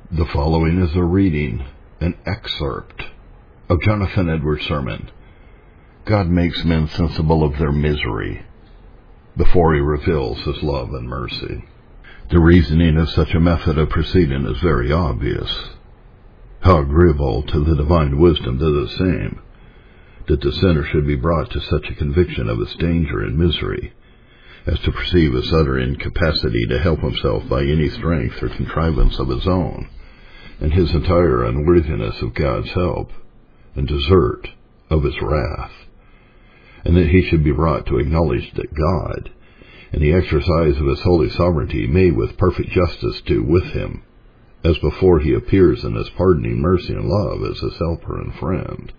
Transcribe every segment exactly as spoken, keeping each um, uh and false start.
The following is a reading, an excerpt, of Jonathan Edwards' sermon, God Makes Men Sensible of Their Misery, before He reveals His love and mercy. The reasoning of such a method of proceeding is very obvious. How agreeable to the divine wisdom to the same, that the sinner should be brought to such a conviction of his danger and misery, as to perceive his utter incapacity to help himself by any strength or contrivance of his own, and his entire unworthiness of God's help, and desert of His wrath, and that he should be brought to acknowledge that God, in the exercise of His holy sovereignty, may with perfect justice do with him, as before He appears in His pardoning mercy and love as His helper and friend.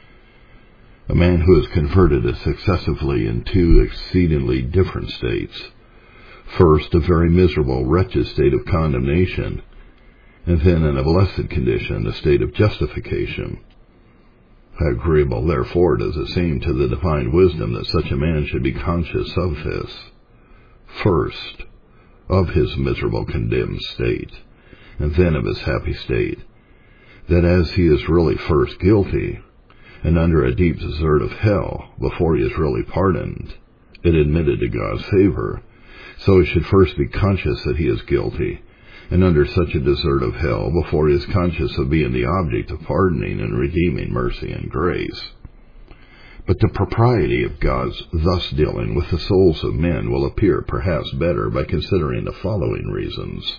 A man who is converted is successively in two exceedingly different states. First, a very miserable, wretched state of condemnation, and then in a blessed condition, a state of justification. How agreeable, therefore, does it seem to the divine wisdom that such a man should be conscious of this. First, of his miserable condemned state, and then of his happy state, that as he is really first guilty, and under a deep desert of hell, before he is really pardoned and admitted to God's favor, so he should first be conscious that he is guilty, and under such a desert of hell, before he is conscious of being the object of pardoning and redeeming mercy and grace. But the propriety of God's thus dealing with the souls of men will appear perhaps better by considering the following reasons.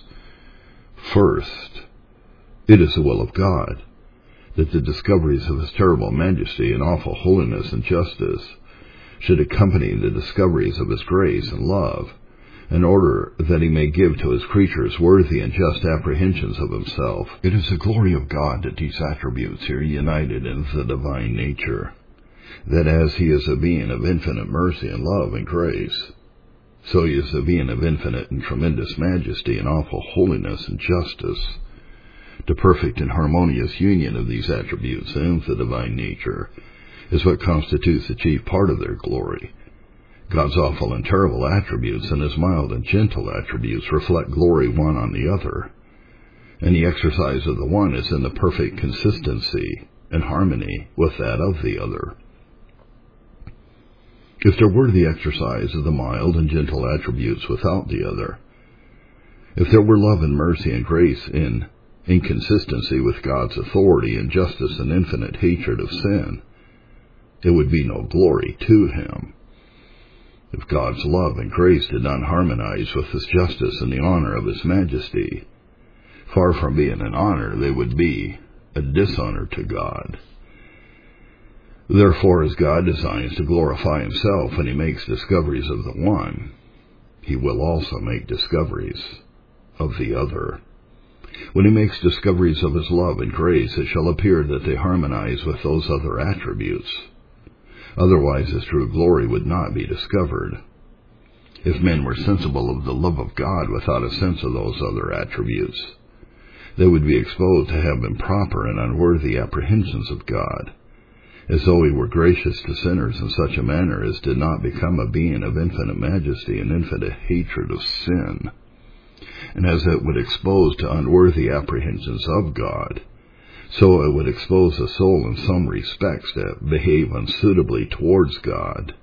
First, it is the will of God that the discoveries of His terrible majesty and awful holiness and justice should accompany the discoveries of His grace and love, in order that He may give to His creatures worthy and just apprehensions of Himself. It is the glory of God that these attributes are united in the divine nature, that as He is a being of infinite mercy and love and grace, so He is a being of infinite and tremendous majesty and awful holiness and justice. The perfect and harmonious union of these attributes in the divine nature is what constitutes the chief part of their glory. God's awful and terrible attributes and His mild and gentle attributes reflect glory one on the other, and the exercise of the one is in the perfect consistency and harmony with that of the other. If there were the exercise of the mild and gentle attributes without the other, if there were love and mercy and grace in inconsistency with God's authority and justice and infinite hatred of sin, it would be no glory to Him. If God's love and grace did not harmonize with His justice and the honor of His majesty, far from being an honor, they would be a dishonor to God. Therefore, as God designs to glorify Himself when He makes discoveries of the one, He will also make discoveries of the other. When He makes discoveries of His love and grace, it shall appear that they harmonize with those other attributes. Otherwise His true glory would not be discovered. If men were sensible of the love of God without a sense of those other attributes, they would be exposed to have improper and unworthy apprehensions of God, as though He were gracious to sinners in such a manner as did not become a being of infinite majesty and infinite hatred of sin, and as it would expose to unworthy apprehensions of God, so it would expose a soul in some respects to behave unsuitably towards God.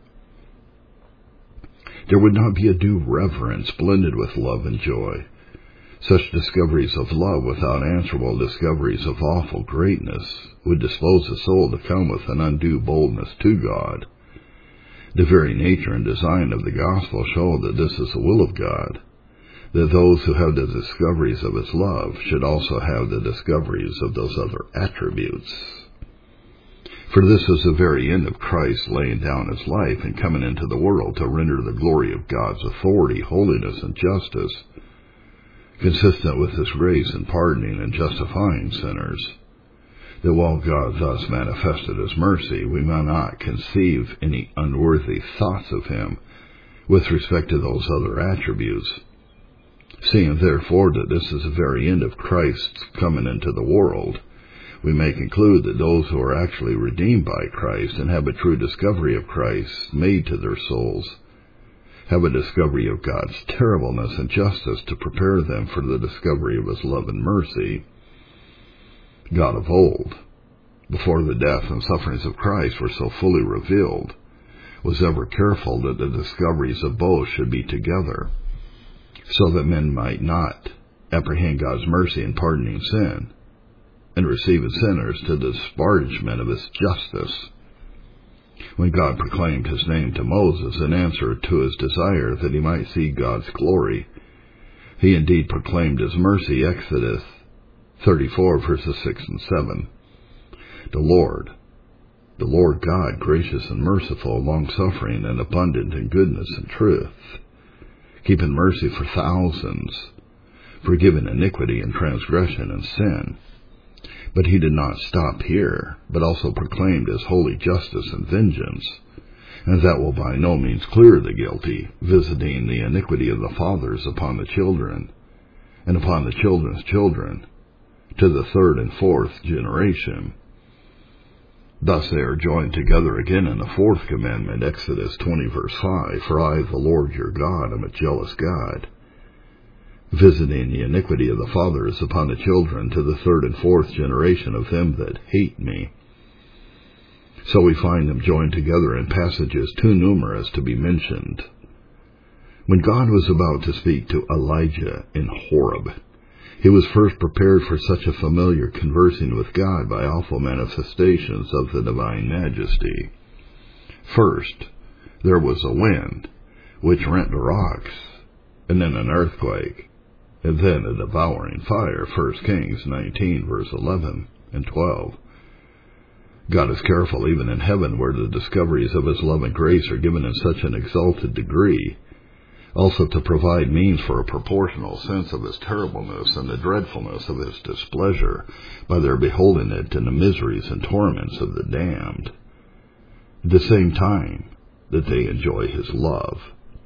There would not be a due reverence blended with love and joy. Such discoveries of love without answerable discoveries of awful greatness would dispose the soul to come with an undue boldness to God. The very nature and design of the gospel show that this is the will of God, that those who have the discoveries of His love should also have the discoveries of those other attributes. For this is the very end of Christ laying down His life and coming into the world to render the glory of God's authority, holiness, and justice, consistent with His grace in pardoning and justifying sinners, that while God thus manifested His mercy, we may not conceive any unworthy thoughts of Him with respect to those other attributes. Seeing therefore that this is the very end of Christ's coming into the world, we may conclude that those who are actually redeemed by Christ and have a true discovery of Christ made to their souls have a discovery of God's terribleness and justice to prepare them for the discovery of His love and mercy, God of old, before the death and sufferings of Christ were so fully revealed, was ever careful that the discoveries of both should be together, so that men might not apprehend God's mercy in pardoning sin, and receive his sinners to the disparagement of his justice. When God proclaimed his name to Moses in answer to his desire that he might see God's glory, he indeed proclaimed his mercy, Exodus thirty-four, verses six and seven. The Lord, the Lord God, gracious and merciful, long-suffering, and abundant in goodness and truth, keeping mercy for thousands, forgiving iniquity and transgression and sin. But he did not stop here, but also proclaimed his holy justice and vengeance, and that will by no means clear the guilty, visiting the iniquity of the fathers upon the children, and upon the children's children, to the third and fourth generation. Thus they are joined together again in the fourth commandment, Exodus twenty, verse five, For I, the Lord your God, am a jealous God, visiting the iniquity of the fathers upon the children to the third and fourth generation of them that hate me. So we find them joined together in passages too numerous to be mentioned. When God was about to speak to Elijah in Horeb, he was first prepared for such a familiar conversing with God by awful manifestations of the divine majesty. First, there was a wind, which rent the rocks, and then an earthquake, and then a devouring fire, First Kings nineteen, verse eleven and twelve. God is careful even in heaven, where the discoveries of his love and grace are given in such an exalted degree, also to provide means for a proportional sense of his terribleness and the dreadfulness of his displeasure by their beholding it in the miseries and torments of the damned, at the same time that they enjoy his love.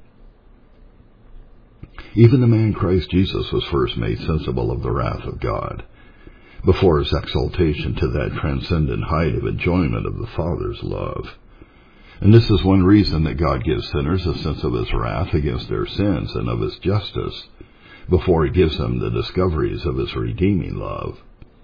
Even the man Christ Jesus was first made sensible of the wrath of God, before his exaltation to that transcendent height of enjoyment of the Father's love. And this is one reason that God gives sinners a sense of his wrath against their sins and of his justice, before he gives them the discoveries of his redeeming love.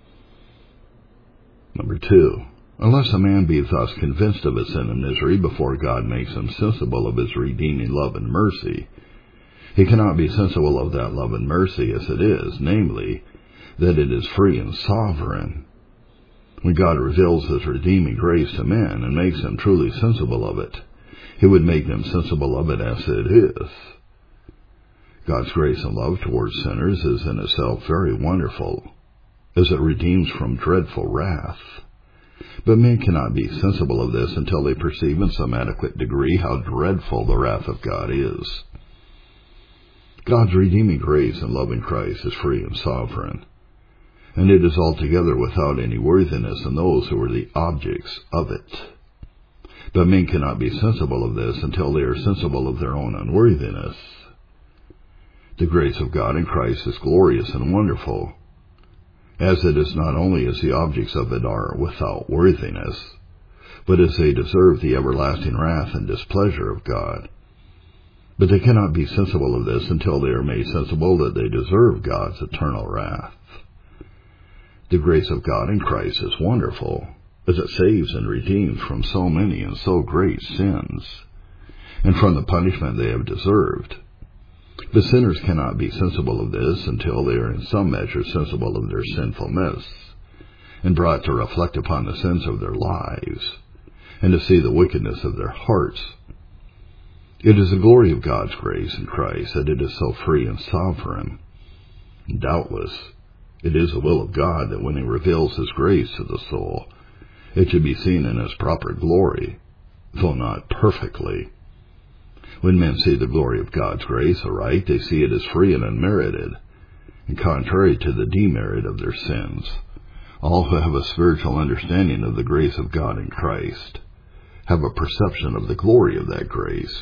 Number two, unless a man be thus convinced of his sin and misery before God makes him sensible of his redeeming love and mercy, he cannot be sensible of that love and mercy as it is, namely, that it is free and sovereign. When God reveals his redeeming grace to men and makes them truly sensible of it, he would make them sensible of it as it is. God's grace and love towards sinners is in itself very wonderful, as it redeems from dreadful wrath. But men cannot be sensible of this until they perceive in some adequate degree how dreadful the wrath of God is. God's redeeming grace and love in Christ is free and sovereign, and it is altogether without any worthiness in those who are the objects of it. But men cannot be sensible of this until they are sensible of their own unworthiness. The grace of God in Christ is glorious and wonderful, as it is not only as the objects of it are without worthiness, but as they deserve the everlasting wrath and displeasure of God. But they cannot be sensible of this until they are made sensible that they deserve God's eternal wrath. The grace of God in Christ is wonderful, as it saves and redeems from so many and so great sins, and from the punishment they have deserved. But sinners cannot be sensible of this until they are in some measure sensible of their sinfulness, and brought to reflect upon the sins of their lives, and to see the wickedness of their hearts. It is the glory of God's grace in Christ that it is so free and sovereign. Doubtless, it is the will of God that when he reveals his grace to the soul, it should be seen in its proper glory, though not perfectly. When men see the glory of God's grace aright, they see it as free and unmerited, and contrary to the demerit of their sins. All who have a spiritual understanding of the grace of God in Christ have a perception of the glory of that grace.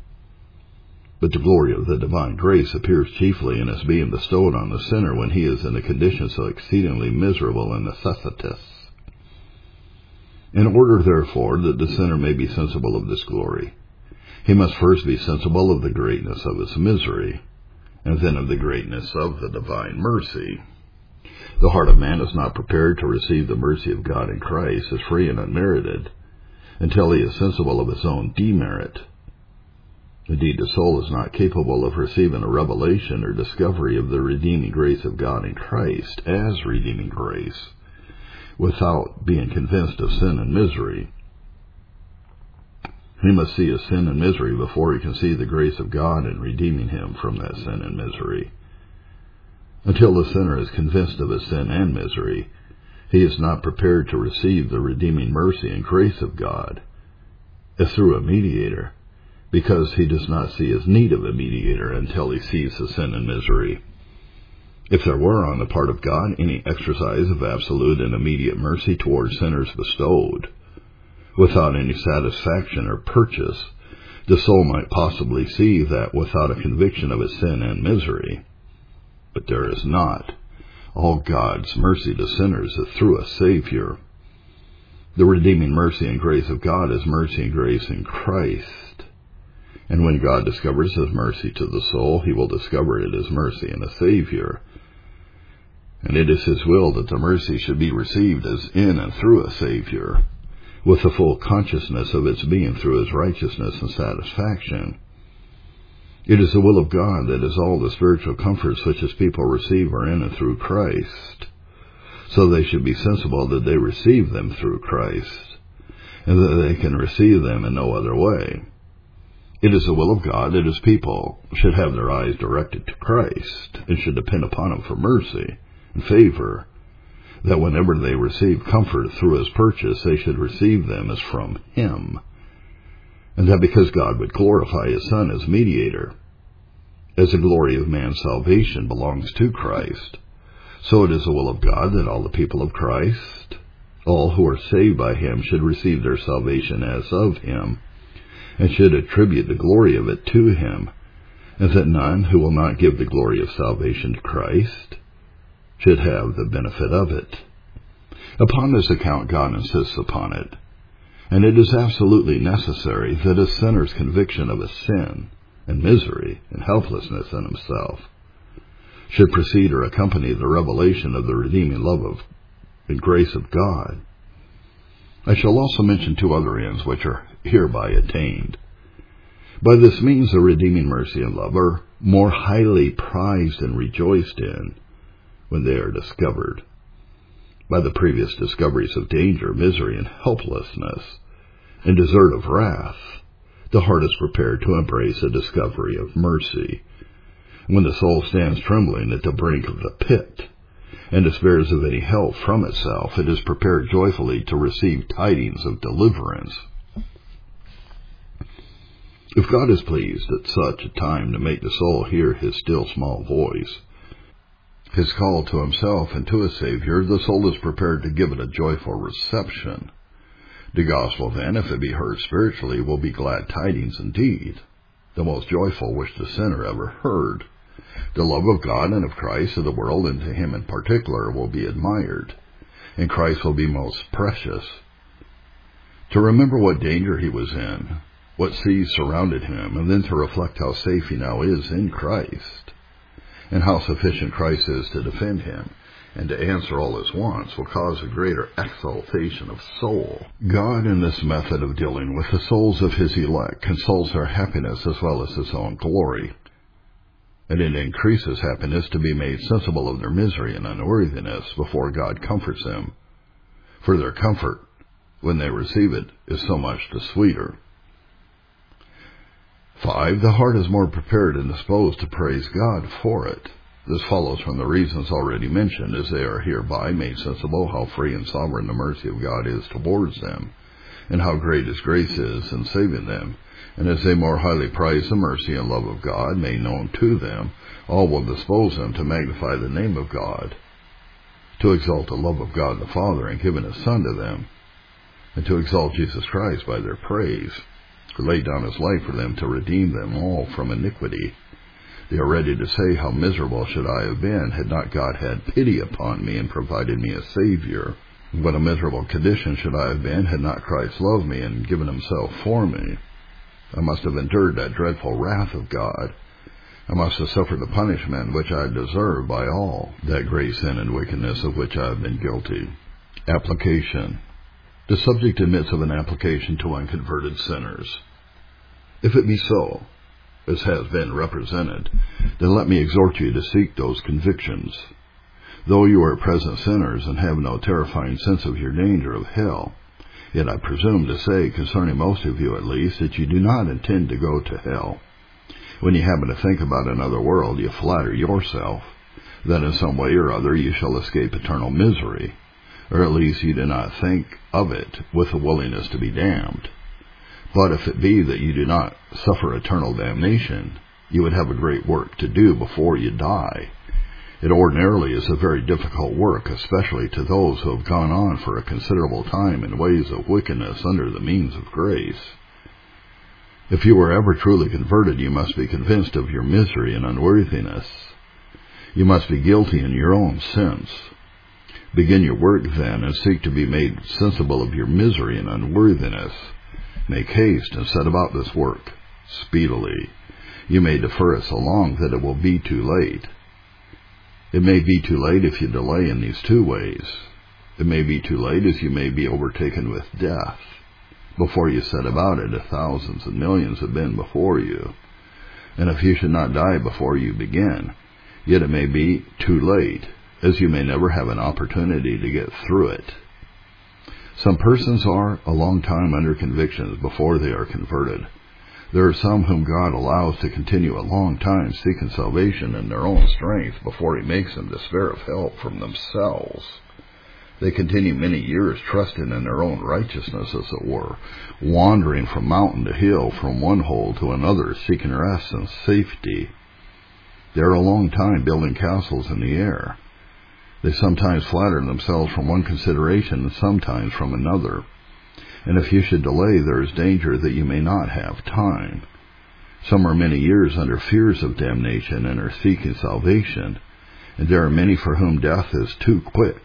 But the glory of the divine grace appears chiefly in its being bestowed on the sinner when he is in a condition so exceedingly miserable and necessitous. In order, therefore, that the sinner may be sensible of this glory, he must first be sensible of the greatness of his misery, and then of the greatness of the divine mercy. The heart of man is not prepared to receive the mercy of God in Christ as free and unmerited until he is sensible of his own demerit. Indeed, the soul is not capable of receiving a revelation or discovery of the redeeming grace of God in Christ as redeeming grace without being convinced of sin and misery. He must see his sin and misery before he can see the grace of God in redeeming him from that sin and misery. Until the sinner is convinced of his sin and misery, he is not prepared to receive the redeeming mercy and grace of God as through a mediator, because he does not see his need of a mediator until he sees his sin and misery. If there were on the part of God any exercise of absolute and immediate mercy towards sinners bestowed, without any satisfaction or purchase, the soul might possibly see that without a conviction of his sin and misery. But there is not. All God's mercy to sinners is through a Savior. The redeeming mercy and grace of God is mercy and grace in Christ. And when God discovers his mercy to the soul, he will discover it as mercy in a Savior. And it is his will that the mercy should be received as in and through a Savior, with the full consciousness of its being through his righteousness and satisfaction. It is the will of God that as all the spiritual comforts which his people receive are in and through Christ, so they should be sensible that they receive them through Christ, and that they can receive them in no other way. It is the will of God that his people should have their eyes directed to Christ, and should depend upon him for mercy and favor, that whenever they receive comfort through his purchase, they should receive them as from him, and that because God would glorify his Son as mediator, as the glory of man's salvation belongs to Christ, so it is the will of God that all the people of Christ, all who are saved by him, should receive their salvation as of him, and should attribute the glory of it to him, and that none who will not give the glory of salvation to Christ should have the benefit of it. Upon this account God insists upon it, and it is absolutely necessary that a sinner's conviction of his sin and misery and helplessness in himself should precede or accompany the revelation of the redeeming love of and grace of God. I shall also mention two other ends which are hereby attained. By this means the redeeming mercy and love are more highly prized and rejoiced in when they are discovered. By the previous discoveries of danger, misery, and helplessness, and desert of wrath, the heart is prepared to embrace a discovery of mercy. When the soul stands trembling at the brink of the pit, and despairs of any help from itself, it is prepared joyfully to receive tidings of deliverance. If God is pleased at such a time to make the soul hear his still small voice, his call to himself and to his Savior, the soul is prepared to give it a joyful reception. The gospel, then, if it be heard spiritually, will be glad tidings indeed, the most joyful which the sinner ever heard. The love of God and of Christ, of the world, and to him in particular, will be admired, and Christ will be most precious. To remember what danger he was in, what seas surrounded him, and then to reflect how safe he now is in Christ, and how sufficient Christ is to defend him and to answer all his wants, will cause a greater exaltation of soul. God, in this method of dealing with the souls of his elect, consoles their happiness as well as his own glory, and it increases happiness to be made sensible of their misery and unworthiness before God comforts them, for their comfort, when they receive it, is so much the sweeter. Five, the heart is more prepared and disposed to praise God for it. This follows from the reasons already mentioned, as they are hereby made sensible how free and sovereign the mercy of God is towards them, and how great his grace is in saving them. And as they more highly prize the mercy and love of God made known to them, all will dispose them to magnify the name of God, to exalt the love of God the Father in giving his Son to them, and to exalt Jesus Christ by their praise, who laid down his life for them to redeem them all from iniquity. They are ready to say, how miserable should I have been had not God had pity upon me and provided me a Savior. What a miserable condition should I have been had not Christ loved me and given himself for me. I must have endured that dreadful wrath of God, I must have suffered the punishment which I deserve by all that great sin and wickedness of which I have been guilty. Application. The subject admits of an application to unconverted sinners. If it be so, as has been represented, then let me exhort you to seek those convictions. Though you are at present sinners and have no terrifying sense of your danger of hell, yet I presume to say, concerning most of you at least, that you do not intend to go to hell. When you happen to think about another world, you flatter yourself that in some way or other you shall escape eternal misery, or at least you do not think of it with a willingness to be damned. But if it be that you do not suffer eternal damnation, you would have a great work to do before you die. It ordinarily is a very difficult work, especially to those who have gone on for a considerable time in ways of wickedness under the means of grace. If you were ever truly converted, you must be convinced of your misery and unworthiness. You must be guilty in your own sense. Begin your work then, and seek to be made sensible of your misery and unworthiness. Make haste and set about this work speedily. You may defer it so long that it will be too late. It may be too late if you delay in these two ways. It may be too late as you may be overtaken with death. Before you set about it, if thousands and millions have been before you. And if you should not die before you begin, yet it may be too late, as you may never have an opportunity to get through it. Some persons are a long time under convictions before they are converted. There are some whom God allows to continue a long time seeking salvation in their own strength before He makes them despair of help from themselves. They continue many years trusting in their own righteousness, as it were, wandering from mountain to hill, from one hole to another, seeking rest and safety. They are a long time building castles in the air. They sometimes flatter themselves from one consideration and sometimes from another. And if you should delay, there is danger that you may not have time. Some are many years under fears of damnation and are seeking salvation, and there are many for whom death is too quick